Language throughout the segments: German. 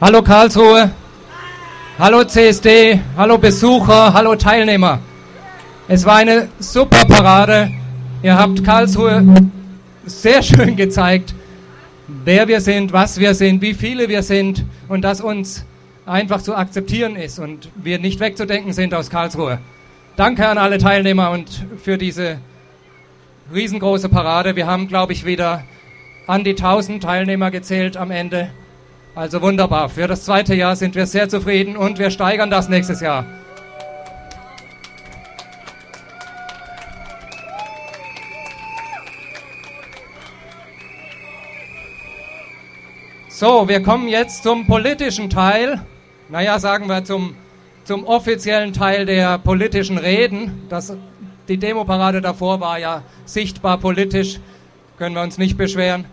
Hallo Karlsruhe, hallo CSD, hallo Besucher, hallo Teilnehmer. Es war eine super Parade. Ihr habt Karlsruhe sehr schön gezeigt, wer wir sind, was wir sind, wie viele wir sind und dass uns einfach zu akzeptieren ist und wir nicht wegzudenken sind aus Karlsruhe. Danke an alle Teilnehmer und für diese riesengroße Parade. Wir haben, glaube ich, wieder an die 1000 Teilnehmer gezählt am Ende. Also wunderbar. Für das zweite Jahr sind wir sehr zufrieden und wir steigern das nächstes Jahr. So, wir kommen jetzt zum politischen Teil. Naja, sagen wir zum offiziellen Teil der politischen Reden. Die Demoparade davor war ja sichtbar politisch, können wir uns nicht beschweren.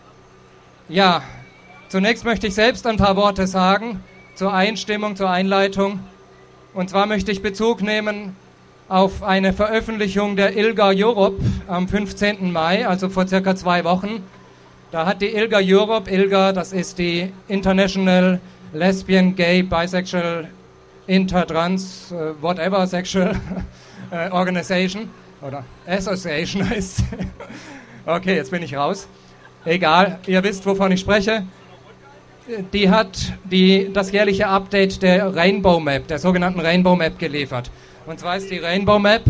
Ja, zunächst möchte ich selbst ein paar Worte sagen zur Einstimmung, zur Einleitung. Und zwar möchte ich Bezug nehmen auf eine Veröffentlichung der ILGA Europe am 15. Mai, also vor circa 2 Wochen. Da hat die ILGA Europe, ILGA, das ist die International Lesbian, Gay, Bisexual, Intertrans, whatever sexual Organization oder Association heißt. Okay, jetzt bin ich raus. Egal, ihr wisst, wovon ich spreche. Die hat das jährliche Update der Rainbow Map, der sogenannten Rainbow Map geliefert. Und zwar ist die Rainbow Map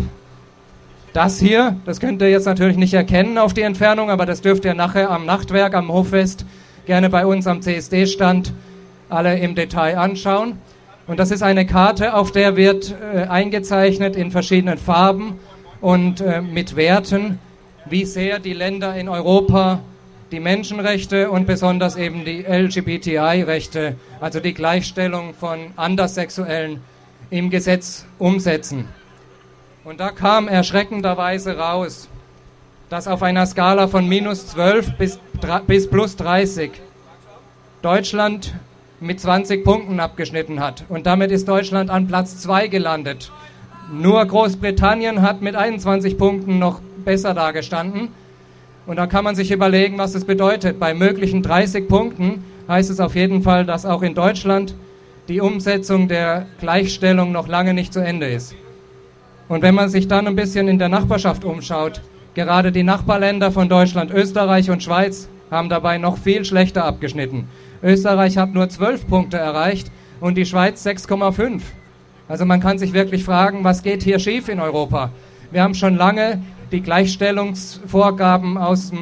das hier. Das könnt ihr jetzt natürlich nicht erkennen auf die Entfernung, aber das dürft ihr nachher am Nachtwerk, am Hoffest, gerne bei uns am CSD-Stand alle im Detail anschauen. Und das ist eine Karte, auf der wird eingezeichnet in verschiedenen Farben und mit Werten, wie sehr die Länder in Europa die Menschenrechte und besonders eben die LGBTI-Rechte, also die Gleichstellung von Anderssexuellen, im Gesetz umsetzen. Und da kam erschreckenderweise raus, dass auf einer Skala von -12 bis +30 Deutschland mit 20 Punkten abgeschnitten hat. Und damit ist Deutschland an Platz 2 gelandet. Nur Großbritannien hat mit 21 Punkten noch besser dagestanden. Und da kann man sich überlegen, was es bedeutet. Bei möglichen 30 Punkten heißt es auf jeden Fall, dass auch in Deutschland die Umsetzung der Gleichstellung noch lange nicht zu Ende ist. Und wenn man sich dann ein bisschen in der Nachbarschaft umschaut, gerade die Nachbarländer von Deutschland, Österreich und Schweiz, haben dabei noch viel schlechter abgeschnitten. Österreich hat nur 12 Punkte erreicht und die Schweiz 6,5. Also man kann sich wirklich fragen, was geht hier schief in Europa? Wir haben schon lange die Gleichstellungsvorgaben aus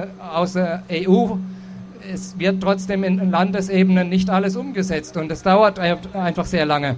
der EU. Es wird trotzdem in Landesebene nicht alles umgesetzt und es dauert einfach sehr lange.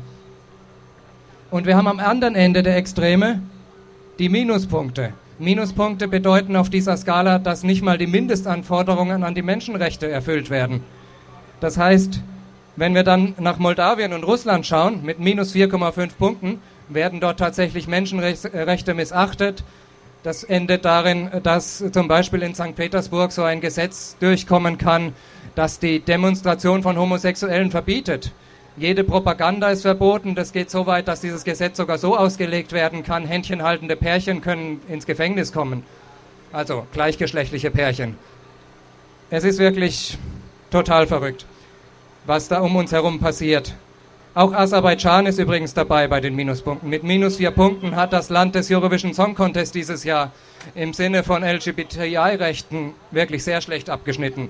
Und wir haben am anderen Ende der Extreme die Minuspunkte. Minuspunkte bedeuten auf dieser Skala, dass nicht mal die Mindestanforderungen an die Menschenrechte erfüllt werden. Das heißt, wenn wir dann nach Moldawien und Russland schauen, mit -4,5 Punkten, werden dort tatsächlich Menschenrechte missachtet. Das endet darin, dass zum Beispiel in St. Petersburg so ein Gesetz durchkommen kann, das die Demonstration von Homosexuellen verbietet. Jede Propaganda ist verboten. Das geht so weit, dass dieses Gesetz sogar so ausgelegt werden kann, händchenhaltende Pärchen können ins Gefängnis kommen. Also gleichgeschlechtliche Pärchen. Es ist wirklich total verrückt, was da um uns herum passiert. Auch Aserbaidschan ist übrigens dabei bei den Minuspunkten. Mit -4 Punkten hat das Land des Eurovision Song Contest dieses Jahr im Sinne von LGBTI-Rechten wirklich sehr schlecht abgeschnitten.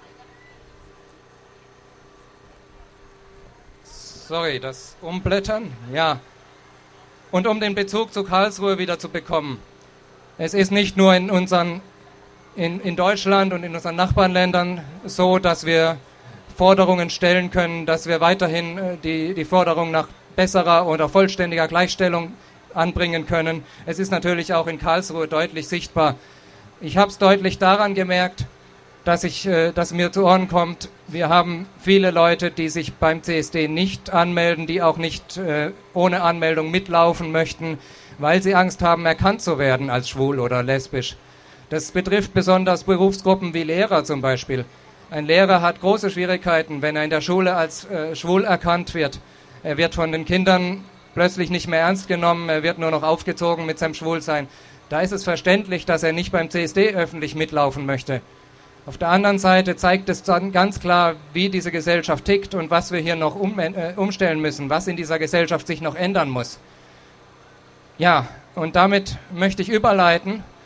Sorry, das Umblättern? Ja. Und um den Bezug zu Karlsruhe wieder zu bekommen. Es ist nicht nur in Deutschland und in unseren Nachbarländern so, dass wir Forderungen stellen können, dass wir weiterhin die Forderung nach besserer oder vollständiger Gleichstellung anbringen können. Es ist natürlich auch in Karlsruhe deutlich sichtbar. Ich habe es deutlich daran gemerkt, dass mir zu Ohren kommt, wir haben viele Leute, die sich beim CSD nicht anmelden, die auch nicht ohne Anmeldung mitlaufen möchten, weil sie Angst haben, erkannt zu werden als schwul oder lesbisch. Das betrifft besonders Berufsgruppen wie Lehrer zum Beispiel. Ein Lehrer hat große Schwierigkeiten, wenn er in der Schule als schwul erkannt wird. Er wird von den Kindern plötzlich nicht mehr ernst genommen, er wird nur noch aufgezogen mit seinem Schwulsein. Da ist es verständlich, dass er nicht beim CSD öffentlich mitlaufen möchte. Auf der anderen Seite zeigt es dann ganz klar, wie diese Gesellschaft tickt und was wir hier noch umstellen müssen, was in dieser Gesellschaft sich noch ändern muss. Ja, und damit möchte ich überleiten